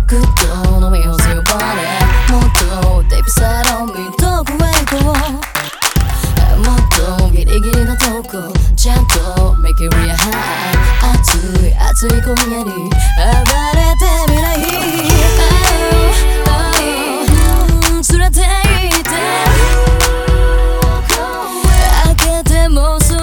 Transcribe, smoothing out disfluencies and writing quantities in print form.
ぐっと飲み干すよバレーもっとディープサイド見とくへ行こうもっとギリギリなとこちゃんと Make it real high 熱い熱い今夜に暴れてみない連れて行って開けてもうすぐ